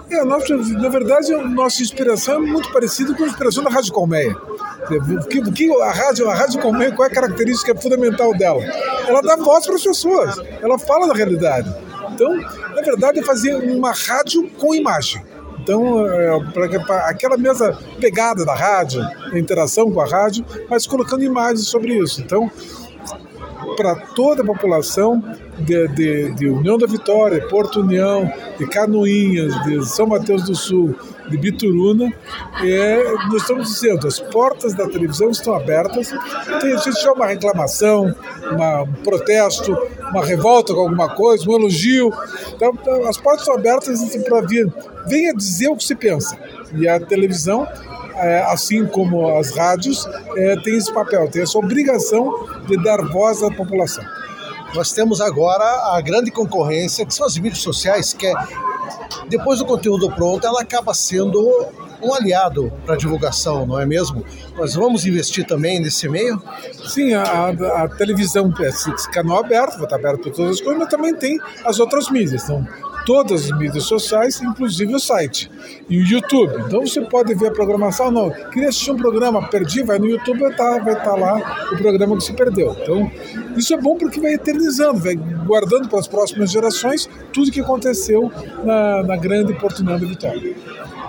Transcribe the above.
Na verdade, a nossa inspiração é muito parecida com a inspiração da Rádio Colmeia. A Rádio Colmeia, qual é a característica fundamental dela? Ela dá voz para as pessoas, ela fala da realidade. Então, na verdade, é fazer uma rádio com imagem. Então, para aquela mesma pegada da rádio, a interação com a rádio, mas colocando imagens sobre isso. Então, para toda a população de União da Vitória, Porto União, de Canoinhas, de São Mateus do Sul, de Bituruna, nós estamos dizendo, as portas da televisão estão abertas. Então, a gente tiver uma reclamação, um protesto, uma revolta com alguma coisa, um elogio, então, as portas estão abertas para vir. Venha dizer o que se pensa. E a televisão, assim como as rádios, tem esse papel, tem essa obrigação de dar voz à população. Nós temos agora a grande concorrência, que são as mídias sociais, que depois do conteúdo pronto, ela acaba sendo um aliado para a divulgação, não é mesmo? Nós vamos investir também nesse meio? Sim, a televisão é esse canal aberto, vai estar aberto para todas as coisas, mas também tem as outras mídias. Então, todas as mídias sociais, inclusive o site e o YouTube. Então você pode ver a programação. Não, queria assistir um programa, perdi, vai no YouTube, vai estar lá o programa que você perdeu. Então, isso é bom porque vai eternizando, vai guardando para as próximas gerações tudo que aconteceu na grande Porto União da Vitória.